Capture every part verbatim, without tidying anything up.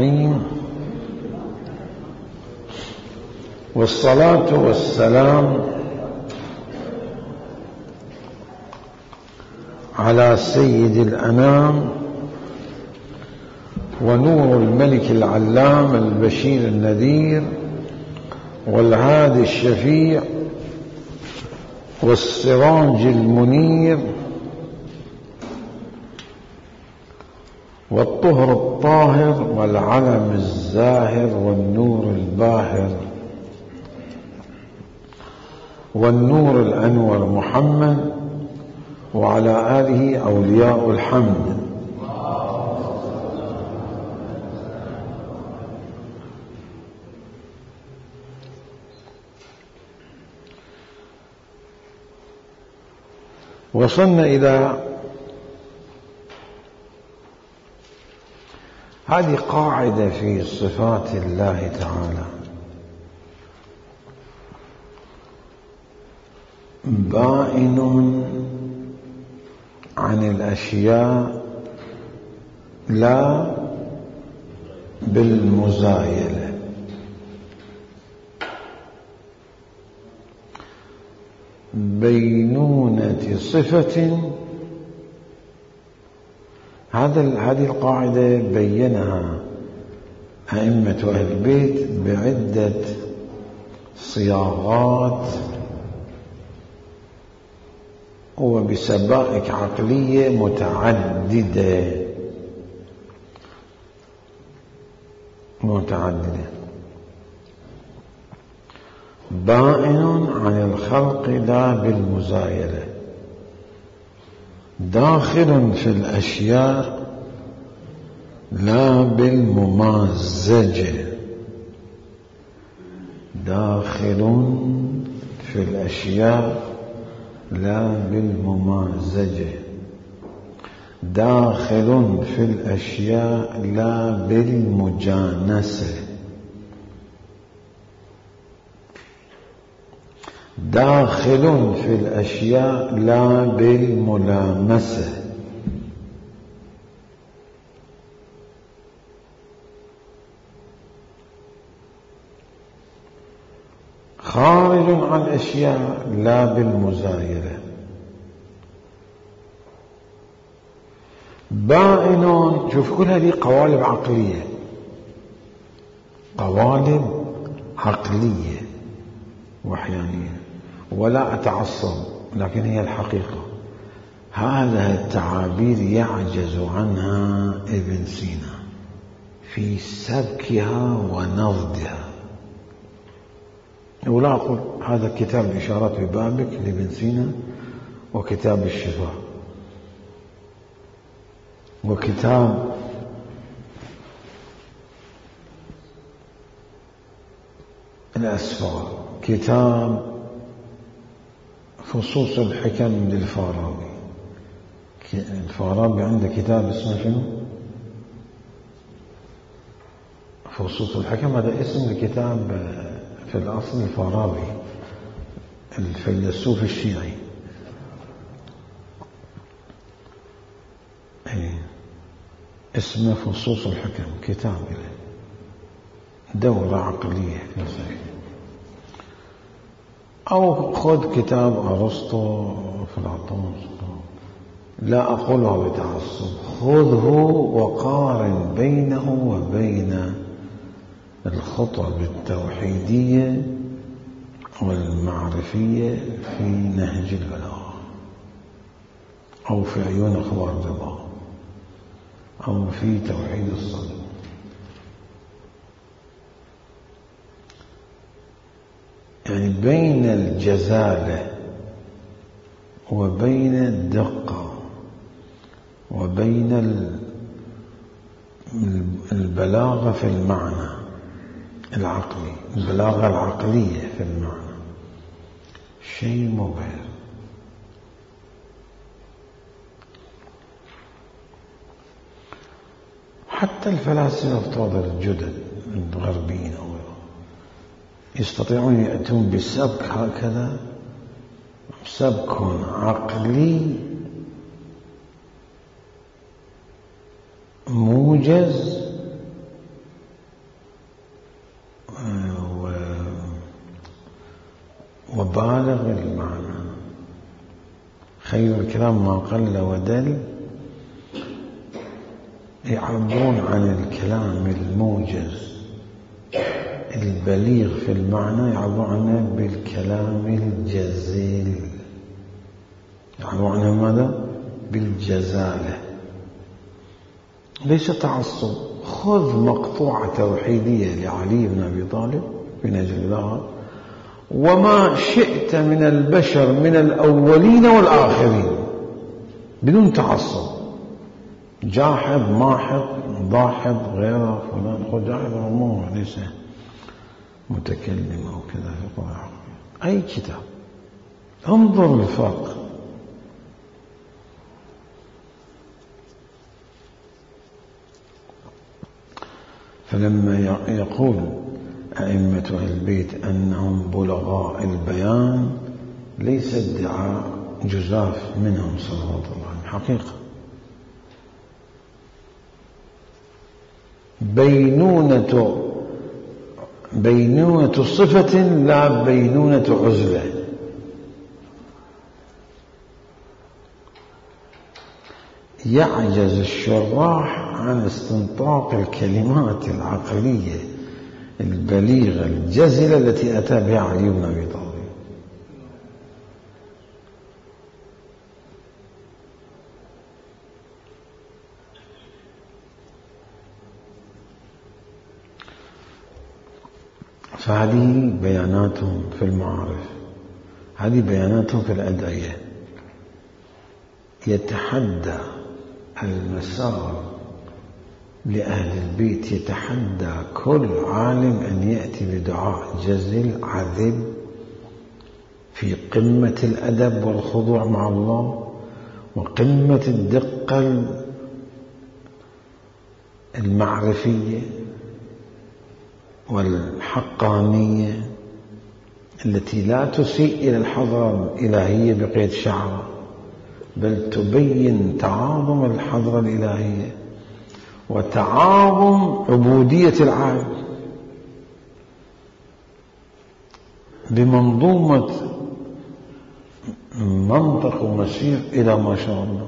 الرحيم، والصلاة والسلام على سيد الأنام ونور الملك العلام البشير النذير والهادي الشفيع والسراج المنير والطهر الطاهر والعلم الزاهر والنور الباهر والنور الأنور محمد وعلى آله أولياء الحمد. وصلنا إلى هذه قاعدة في صفات الله تعالى: بائن عن الأشياء لا بالمزايلة. بينونة صفة، هذا هذه القاعدة بينها أئمة أهل البيت بعدة صياغات وبسبائك عقلية متعددة متعددة بائن عن الخلق لا بالمزايلة، داخل في الأشياء لا بالممازجة، داخل في الأشياء لا بالممازجة، داخل في الأشياء لا بالمجانسة، داخل في الأشياء لا بالملامسة، خارج عن الأشياء لا بالمزايلة، بائن. شوف، كل هذه قوالب عقلية، قوالب عقلية وحيانية، ولا أتعصب، لكن هي الحقيقة. هذه التعابير يعجز عنها ابن سينا في سبكها ونضدها. ولا أقول هذا كتاب الإشارات ببابك لابن سينا، وكتاب الشفاء، وكتاب الأسفار، كتاب فصوص الحكم للفارابي. الفارابي عنده كتاب اسمه شنو؟ فصوص الحكم. هذا اسم الكتاب في الأصل الفارابي الفيلسوف الشيعي. اسمه فصوص الحكم، كتاب دورة عقلية فلسفية. أو خذ كتاب أرسطو وأفلاطون، لا أقوله بتعصب، خذه وقارن بينه وبين الخطب التوحيدية والمعرفية في نهج البلاغة، أو في عيون أخبار الرضا، أو في توحيد الصدق. يعني بين الجزالة وبين الدقة وبين البلاغة في المعنى العقلي، البلاغة العقلية في المعنى، شيء مبهر. حتى الفلاسفة افترض الجدد الغربيين يستطيعون يأتون بسبك هكذا، سبك عقلي موجز بالغ المعنى. خير الكلام ما قل ودل. يعبرون عن الكلام الموجز البليغ في المعنى، يعبرون عنه بالكلام الجزيل، يعبرون عنه ماذا؟ بالجزالة. ليس تعصب. خذ مقطوعة توحيدية لعلي بن أبي طالب في نهج البلاغة وما شئت من البشر من الأولين والآخرين بدون تعصب، جاحظ ماحظ ضاحظ غيره فلان، خذ جاحظ مو ليس متكلم أو كذا في القرآن. أي كتاب انظر الفرق. فلما يقول أئمة أهل البيت أنهم بلغاء البيان ليس ادعاء جزاف منهم صلوات الله عليه، حقيقة بينونة بينونة صفة لا بينونة عزلة. يعجز الشراح عن استنطاق الكلمات العقلية البليغة الجزلة التي أتى بها علي بن أبي طالب. فهذه بياناتهم في المعارف، هذه بياناتهم في الأدعية. يتحدى المسار لأهل البيت، يتحدى كل عالم أن يأتي بدعاء جزل عذب في قمة الأدب والخضوع مع الله وقمة الدقة المعرفية والحقانية التي لا تسيء إلى الحضرة الإلهية بقيد شعرة، بل تبين تعاظم الحضرة الإلهية وتعاظم عبودية العالم بمنظومة منطق ومسير إلى ما شاء الله،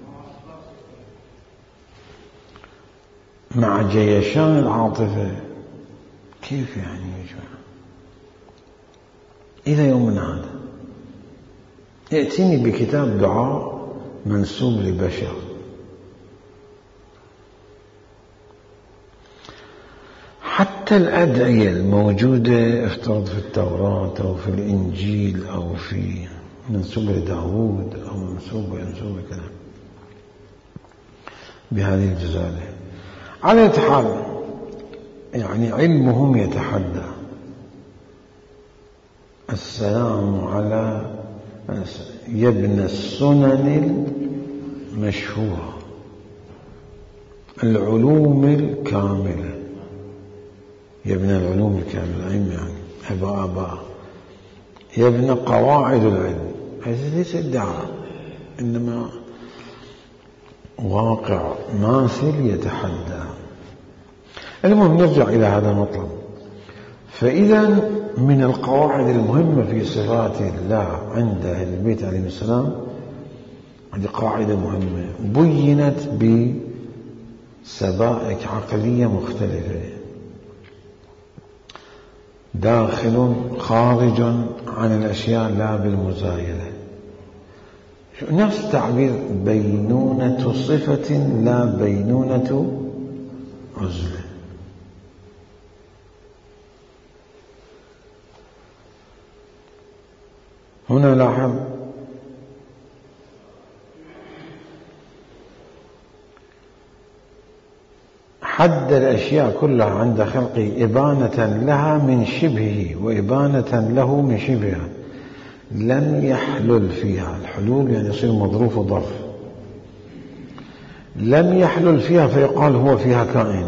مع جيشان العاطفة. كيف يعني يا جماعة؟ إلى يومنا هذا يأتيني بكتاب دعاء منسوب لبشر، حتى الأدعية الموجودة افترض في التوراة أو في الإنجيل أو في منسوب لداود أو منسوب وينسوب كذا بهذه الجزالة. على حال يعني علمهم يتحدى. السلام على يا ابن السنن المشهورة، العلوم الكاملة، يا ابن العلوم الكاملة يعني أبا أبا، يا ابن قواعد العلم. هذا ليس ادعاء، إنما واقع ماثل يتحدى. المهم نرجع إلى هذا المطلب. فإذا من القواعد المهمة في صفات الله عند أهل البيت عليهم السلام، هذه قاعدة مهمة بينت بسبائك عقلية مختلفة، داخل خارج عن الأشياء لا بالمزايدة. نفس تعبير بينونة صفة لا بينونة عزلة. هنا لاحظ حد الأشياء كلها عند خلقه إبانة لها من شبهه وإبانة له من شبهها، لم يحلل فيها. الحلول يعني يصير مظروف وظرف. لم يحلل فيها فيقال هو فيها كائن،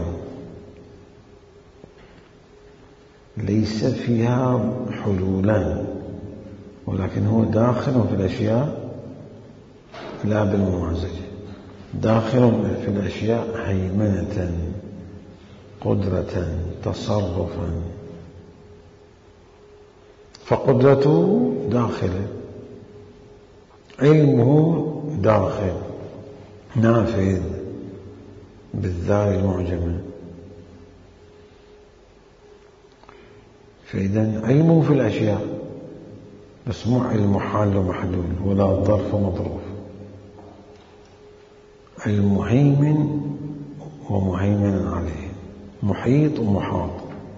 ليس فيها حلولان، ولكن هو داخل في الأشياء لا بالممازجة، داخل في الأشياء هيمنة، قدرة، تصرفا. فقدرته داخله، علمه داخل نافذ بالذال المعجمة. فإذا علمه في الأشياء، بس مو علم حال ومحلول ولا ظرف ومظروف، علم مهيمن ومهيمن عليه، محيط ومحاط.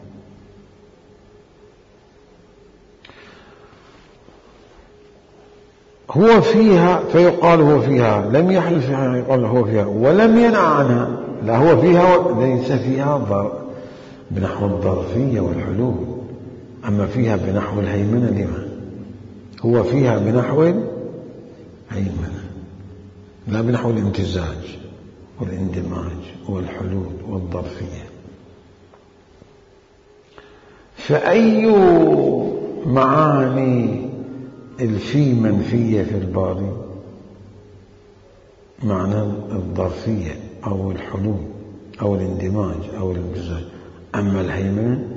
هو فيها فيقال هو فيها، لم يحل فيها يقال هو فيها، ولم ينع عنها، لا هو فيها ليس فيها ضر بنحو الظرفية والحلول، أما فيها بنحو الهيمنة لما هو فيها بنحو الهيمنة، لا بنحو الامتزاج والاندماج والحلول والظرفية. فأي معاني الفي منفية في الباري؟ معنى الظرفية أو الحلول أو الاندماج أو الامتزاج. أما الهيمنة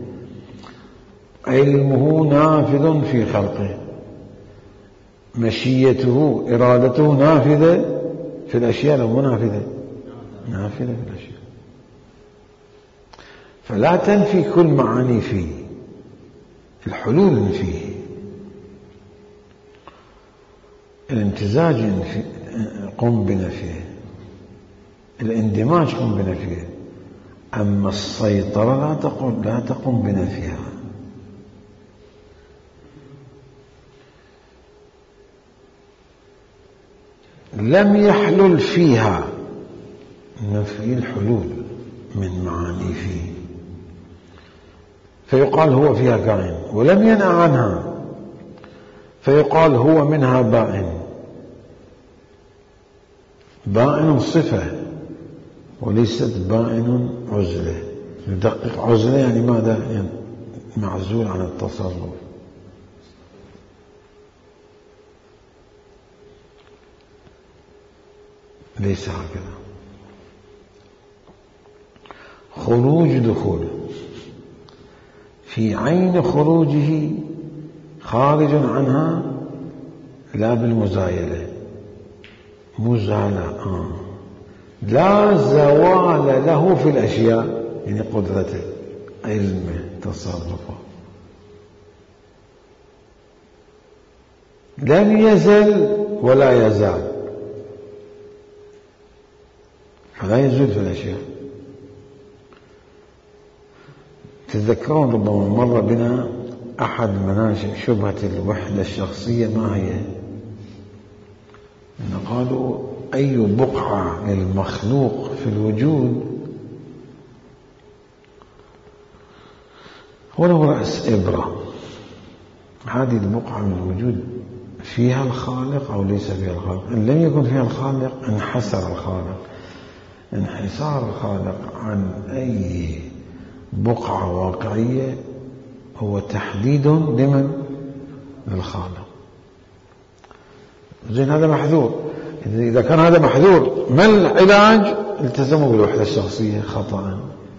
علمه نافذ في خلقه، مشيته إرادته نافذة في الأشياء، لو مو نافذة نافذة في الأشياء. فلا تنفي كل معاني فيه، الحلول فيه، الامتزاج قم بنفيه، الاندماج قم بنفيه، أما السيطرة لا تقوم لا تقوم بنفيها. لم يحلل فيها، نفي الحلول من معاني فيه، فيقال هو فيها كائن. ولم ينأ عنها، فيقال هو منها بائن. بائن صفة وليست بائن عزلة. ندقق عزلة يعني ماذا؟ يعني معزول عن التصرف. ليس هكذا. خروج دخول، في عين خروجه خارج عنها، لا بالمزايلة، مزالة آه. لا زوال له في الأشياء، يعني قدرته، علمه، تصرفه، لم يزل ولا يزال، فلا يزول في الأشياء. تذكرون ربما مر بنا أحد مناشئ شبهة الوحدة الشخصية، ما هي؟ إن قالوا أي بقعة للمخلوق في الوجود ولو رأس إبرة، هذه البقعة من الوجود فيها الخالق أو ليس فيها الخالق؟ إن لم يكن فيها الخالق انحسر الخالق. انحسار الخالق عن أي بقعة واقعية هو تحديد لمن؟ للخالق. زين، هذا محذور. إذا كان هذا محذور، ما العلاج؟ التزموا بالوحدة الشخصية خطأ.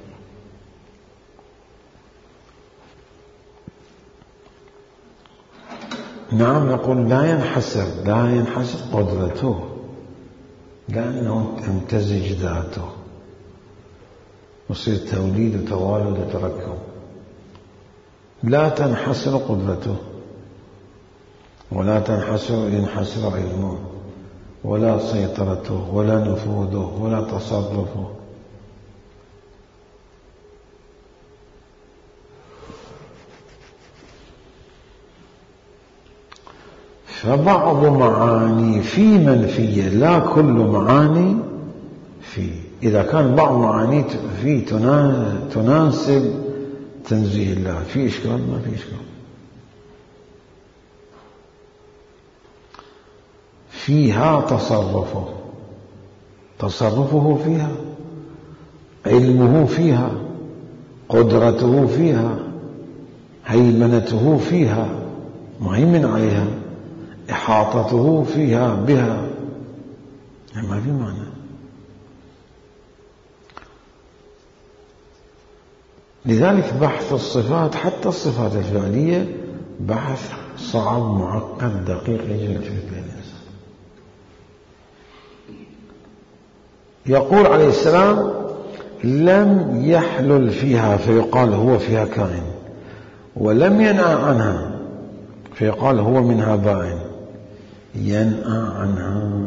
نعم، نقول لا ينحسر، لا ينحسر قدرته، لأنه تمتزج ذاته ويصير توليد وتوالد وتركب. لا تنحسر قدرته، ولا تنحسر ينحسر علمه، ولا سيطرته، ولا نفوذه، ولا تصرفه. فبعض معاني في منفية، لا كل معاني في. إذا كان بعض معاني في تناسب تنزيه الله، في إشكال؟ ما في إشكال. فيها تصرفه، تصرفه فيها، علمه فيها، قدرته فيها، هيمنته فيها، مهيمن عليها، إحاطته فيها بها، ما في معنى. لذلك بحث الصفات، حتى الصفات الفعلية، بحث صعب معقد دقيق يجب الفكر للإنسان. يقول عليه السلام: لم يحلل فيها فيقال هو فيها كائن، ولم ينأى عنها فيقال هو منها بائن. ينأى عنها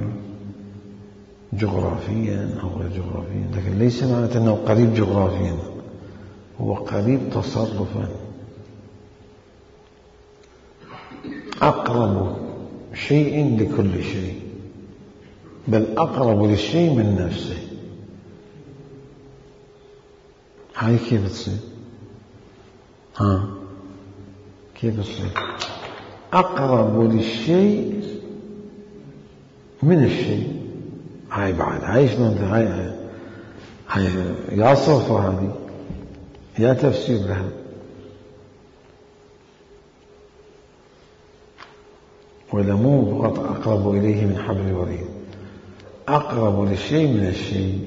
جغرافيا أو غير جغرافيا، لكن ليس معناته أنه قريب جغرافيا، هو قريب تصرفا، أقرب شيء لكل شيء، بل أقرب للشيء من نفسه. هاي كيف تصير؟ ها كيف تصير؟ أقرب للشيء من الشيء. هاي بعد هاي شلون؟ هاي هاي يا صرفة، هذه يا تفسير لها. ولا مو فقط أقرب إليه من حبل الوريد، أقرب للشيء من الشيء.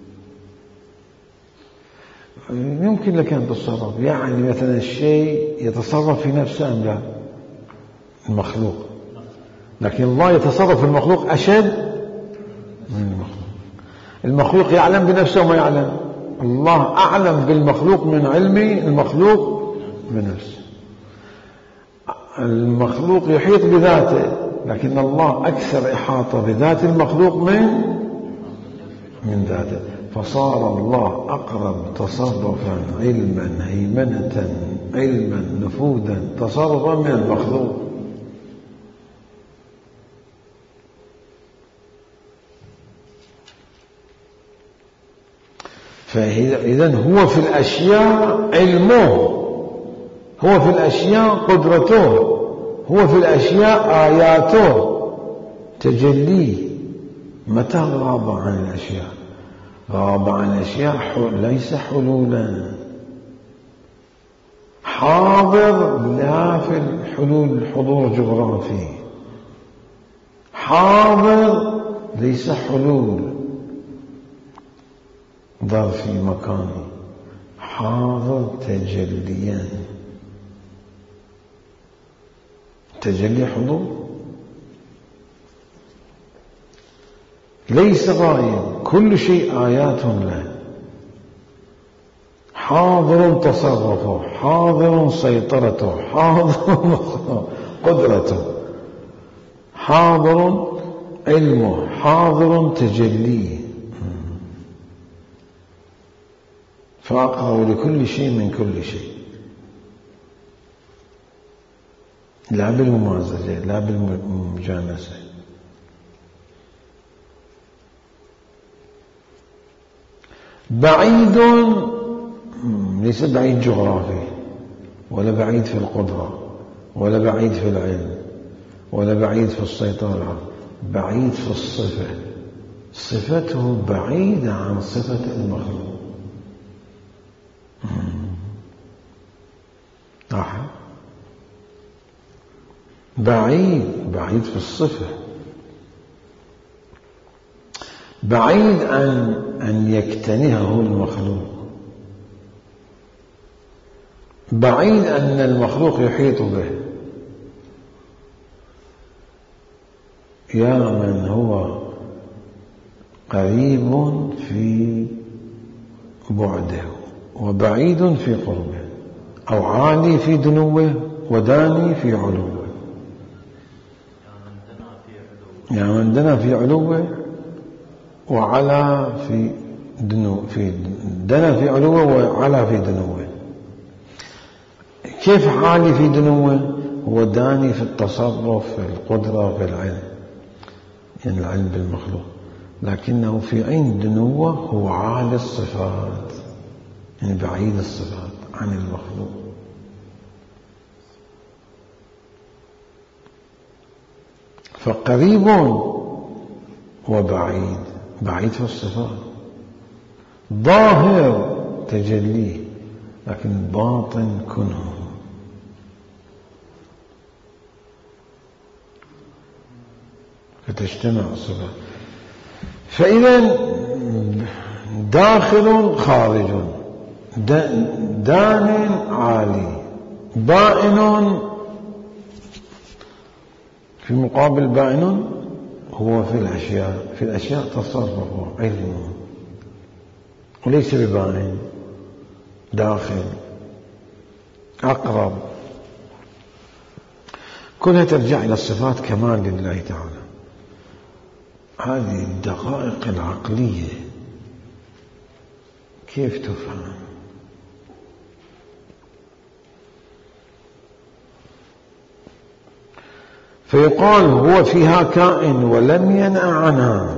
يمكن لك أن تتصرف، يعني مثلا الشيء يتصرف في نفسه أم لا؟ المخلوق، لكن الله يتصرف في المخلوق أشد من المخلوق. المخلوق يعلم بنفسه وما يعلم، الله أعلم بالمخلوق من علم المخلوق بنفسه. المخلوق يحيط بذاته، لكن الله أكثر إحاطة بذات المخلوق من من ذاته، فصار الله أقرب تصرفا علما هيمنة علما نفوذا تصرفا من المخلوق. فإذن هو في الأشياء علمه، هو في الأشياء قدرته، هو في الأشياء آياته تجليه. متى غاب عن الأشياء؟ غاب عن الأشياء ليس حلولا، حاضر لا في الحلول حضور جغرافي، حاضر ليس حلول ظرفي مكاني، حاضر تجليا. تجلي حضور، ليس غايب، كل شيء آيات له، حاضر تصرفه، حاضر سيطرته، حاضر قدرته، حاضر علمه، حاضر تجليه، فأقرب لكل شيء من كل شيء، لا بالممازجة لا بالمجانسة. بعيد ليس بعيد جغرافي، ولا بعيد في القدرة، ولا بعيد في العلم، ولا بعيد في السيطرة، بعيد في الصفة. صفته بعيدة عن صفة المخلوق. أحد بعيد بعيد في الصفة، بعيد عن أن يكتنهه المخلوق، بعيد أن المخلوق يحيط به. يا من هو قريب في بعده وبعيد في قربه، أو عالي في دنوه وداني في علوه. يا من دنا في علوه وعلى في دنو في دنا في علوه وعلى في دنوه. كيف عالي في دنوه؟ هو داني في التصرف، في القدرة، في العلم، يعني العلم بالمخلوق، لكنه في عين دنوه هو عالي الصفات، يعني بعيد الصفات عن المخلوق. فقريب وبعيد، بعيد في الصفات، ظاهر تجليه لكن باطن كنه. فتجتمع الصفات. فإذا داخل خارج، دان عالي، بائن في مقابل بائن هو في الأشياء، في الأشياء تصرفه علمه، وليس ببائن، داخل أقرب. كلها ترجع إلى الصفات كمال لله تعالى. هذه الدقائق العقلية كيف تفهم؟ فيقال هو فيها كائن ولم ينأ عنها.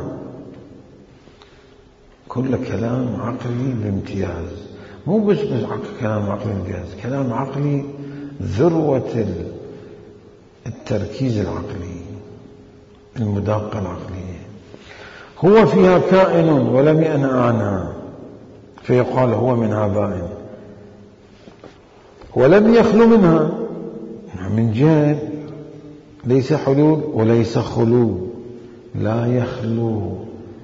كل كلام عقلي بامتياز، مو بس بس كلام عقلي بامتياز، كلام عقلي ذروة التركيز العقلي، المداقة العقلية. هو فيها كائن ولم ينأ عنها، فيقال هو منها بائن ولم يخلو منها، من جهة ليس حلول وليس خلو، لا يخلو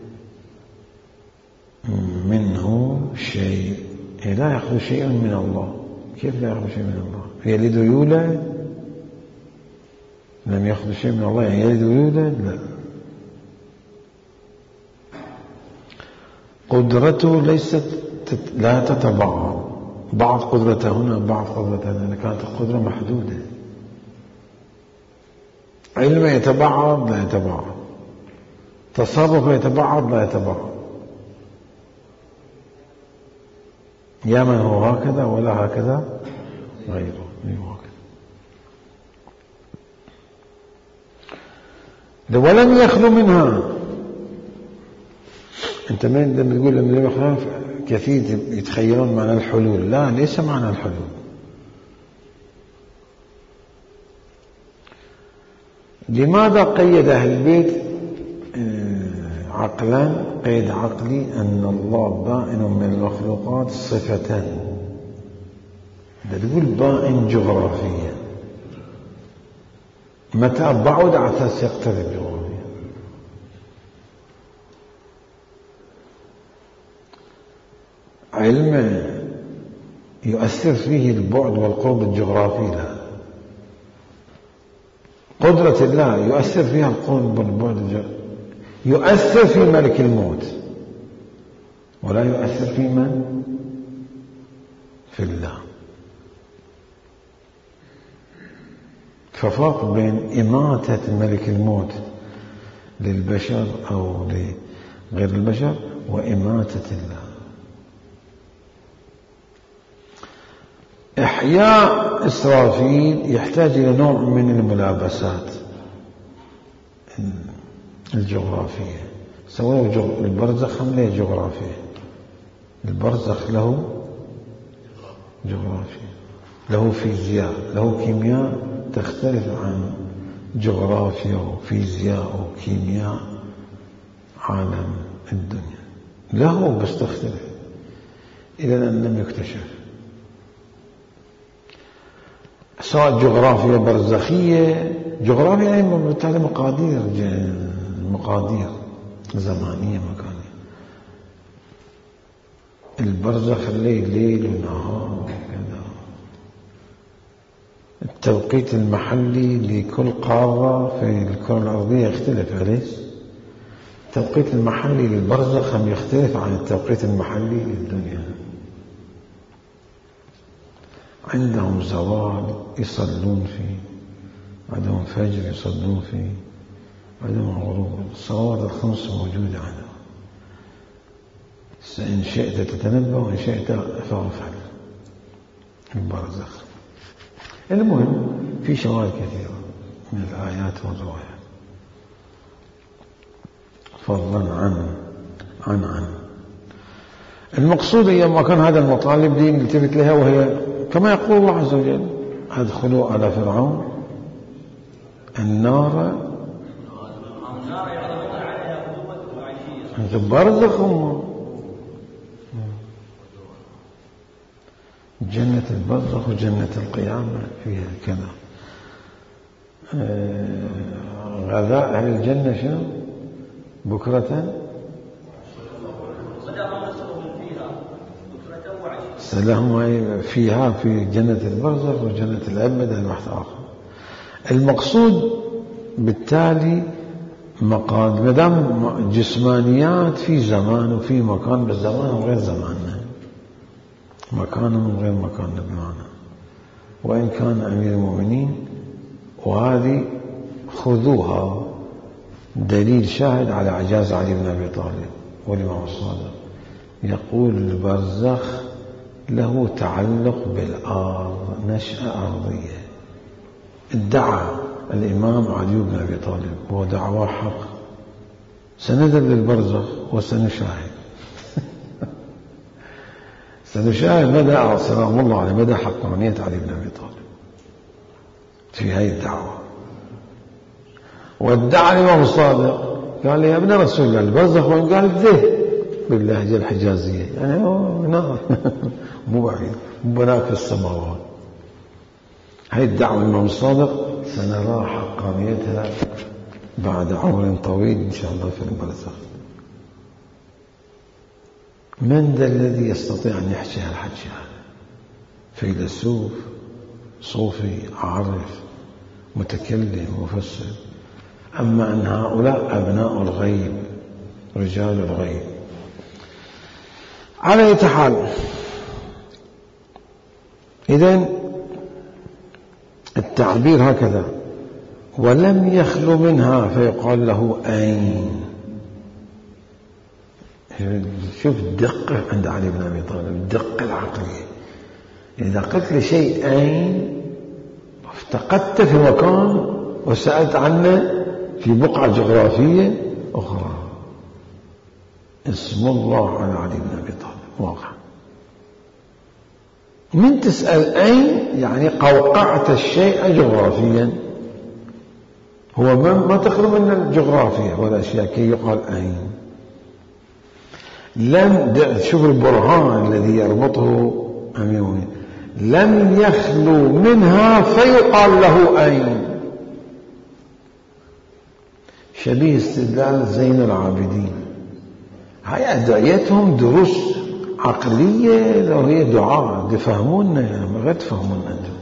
منه شيء، لا يخلو شيء من الله. كيف لا يخلو شيء من الله؟ يلد ويولد؟ لم يخلو شيء من الله يعني يلد ويولد؟ لا. قدرته ليست لا تتبعض، بعض قدرته هنا بعض قدرته هنا، كانت القدرة محدودة. علمه يتبعض لا يتبعض، تصرفه يتبعض لا يتبعض. يا من هو هكذا ولا هكذا غيره، ولم يخلو منها. انت من لما تقول لم يخلو كثير يتخيلون معنى الحلول، لا، ليس معنى الحلول. لماذا قيد أهل البيت عقلا قيد عقلي أن الله بائن من المخلوقات صفة؟ تقول بائن جغرافيا، متى بعد عساس يقترب جغرافيا. علم يؤثر فيه البعد والقرب الجغرافي، لا. قدرة الله يؤثر فيها القرب والبعد الجغرافي، يؤثر في ملك الموت ولا يؤثر في من؟ في الله. ففرق بين إماتة ملك الموت للبشر أو لغير البشر وإماتة الله. إحياء إسرافيل يحتاج إلى نوع من الملابسات الجغرافية. سووا البرزخ هم له جغرافية، البرزخ له جغرافية، له فيزياء، له كيمياء تختلف عن جغرافيا وفيزياء وكيمياء عالم الدنيا، له بس تختلف إلى أن لم يكتشف. سواء جغرافيا برزخية، جغرافيا يعني بالتالي مقادير مقادير زمانية مكانية. البرزخ الليل ليل ونهار وكذا. التوقيت المحلي لكل قارة في الكرة الأرضية يختلف، أليس؟ التوقيت المحلي للبرزخ هم يختلف عن التوقيت المحلي للدنيا. عندهم زوال يصلون فيه، عندهم فجر يصلون فيه، عندهم غروب. الصلوات الخمس موجودة عندهم. إن شئت تتنبه وإن شئت فاغفل البرزخ. المهم في شواهد كثيرة من الآيات والروايات فضلا عن عن عن المقصود هي ما كان هذا المطالب دي نلتفت لها، وهي كما يقول الله عز وجل: ادخلوا على فرعون النار برزخهم، جنة البرزخ وجنة القيامة فيها كذا. غذاء أهل الجنة شنو؟ بكرة سلام فيها في جنة البرزخ وجنة الأبد الواحد آخر. المقصود بالتالي مقاد مدام جسمانيات في زمان وفي مكان، بس زمانهم غير زماننا، مكانهم غير مكاننا بمعنى، وإن كان أمير المؤمنين، وهذه خذوها دليل شاهد على إعجاز علي بن أبي طالب. والإمام الصادق يقول البرزخ له تعلق بالأرض، نشأة أرضية. ادعى الإمام علي بن أبي طالب ودعواه حق، سنذهب للبرزخ وسنشاهد سنشاهد مدى سلام الله على مدى حقانية علي بن أبي طالب في هذه الدعوة. وادعى الإمام الصادق قال لي يا ابن رسول الله البرزخ، وإن قال ذه باللهجة الحجازية، يعني هو هنا مو بعيد، مو بناك في السماوات. هذه الدعوة الإمام الصادق سنرى حقانيتها بعد عمر طويل إن شاء الله في البرزخ. من ذا الذي يستطيع أن يحكي هالحكي هذا؟ فيلسوف، صوفي، عارف، متكلم، مفسر. أما أن هؤلاء أبناء الغيب، رجال الغيب. على أي حال، إذن التعبير هكذا: ولم يخلو منها فيقال له أين. شوف الدقة عند علي بن أبي طالب، الدقة العقلية. إذا قلت لشيء أين افتقدت في مكان وسألت عنه في بقعة جغرافية أخرى. اسم الله على علي بن أبي طالب واضح. من تسأل أين يعني قوقعت الشيء جغرافيا، هو ما تخلو من الجغرافيا والأشياء كي يقال أين. لم شوف البرهان الذي يربطه أمير المؤمنين، لم يخلو منها فيقال له أين. شبيه استدلال زين العابدين. هاي أدعيتهم دروس عقلية، لو هي دعاء تفهمونا، يعني ما غير تفهمونا أنتم،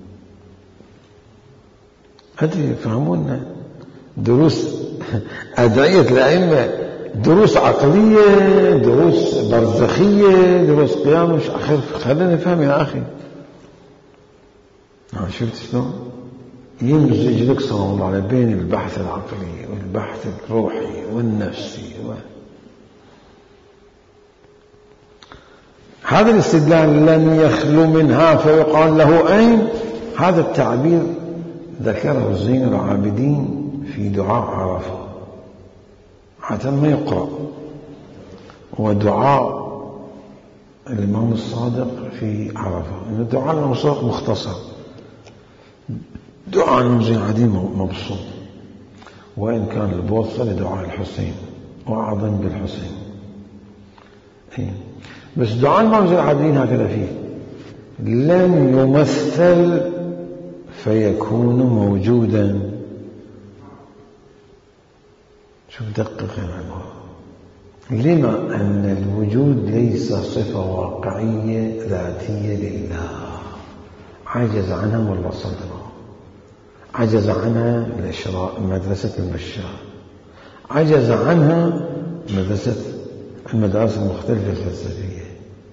أدري فهمونا دروس أدعية الأئمة، دروس عقلية، دروس برزخية، دروس قيام. مش أخير خلينا نفهم يا أخي. شفت شلون يمزج لك صلى الله عليه بين البحث العقلي والبحث الروحي والنفسي و... هذا الاستدلال لن يخلو منها فيقال له أين، هذا التعبير ذكره زين العابدين في دعاء عرفة، حتى ما يقرأ، ودعاء الإمام الصادق في عرفة. إن الدعاء الإمام الصادق مختصر، دعاء الإمام زين العابدين مبسوط، وإن كان البوصة لدعاء الحسين وأعظم بالحسين. إيه. بس دعاء الإمام زين العابدين هكذا فيه: لن يمثل فيكون موجودا. شوف دقق يا عبارة. لما أن الوجود ليس صفة واقعية ذاتية لله، عجز عنها ملا صدره، عجز عنها الإشراء مدرسة البشار، عجز عنها مدرسة المدارس المختلفة الفلسفية.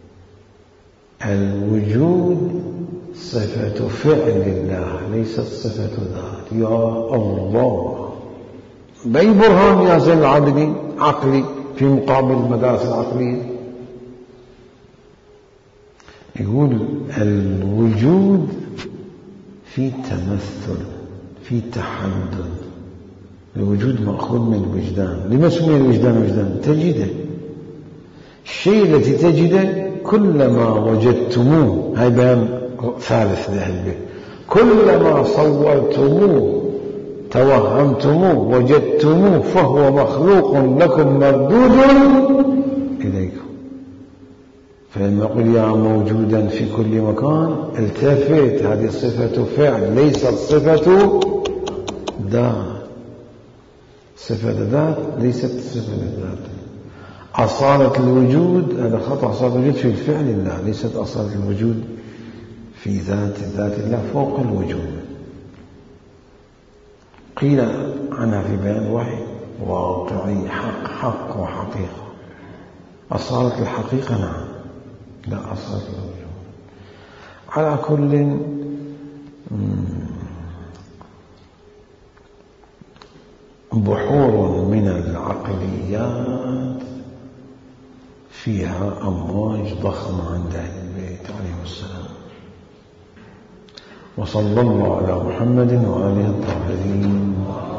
الوجود صفة فعل الله ليست صفة ذات. يا الله، بأي برهان يا زين العابدين عقلي في مقابل المدارس العقلية؟ يقول الوجود في تمثل، في تحدد. الوجود مأخوذ من الوجدان. لما سمي الوجدان وجدان؟ تجده، الشيء الذي تجده كلما وجدتموه، هاي بيان ثالث لهالبيت، كلما صورتموه توهمتموه وجدتموه فهو مخلوق لكم مردود إليكم. فلما يقول يا موجودا في كل مكان التفت، هذه صفة فعل ليست صفة ذات. صفة ذات ليست صفة ذات. أصالة الوجود هذا خطأ. أصالة الوجود في الفعل الله، ليست أصالة الوجود في ذات ذات الله فوق الوجود. قيل عنها في بيان الوحي واقعي، حق حق وحقيقة. أصالة الحقيقة نعم، لا أصالة الوجود. على كل بحور من العقليات فيها أمواج ضخمة عند أهل البيت عليه السلام. وصلى الله على محمد وآله الطاهرين.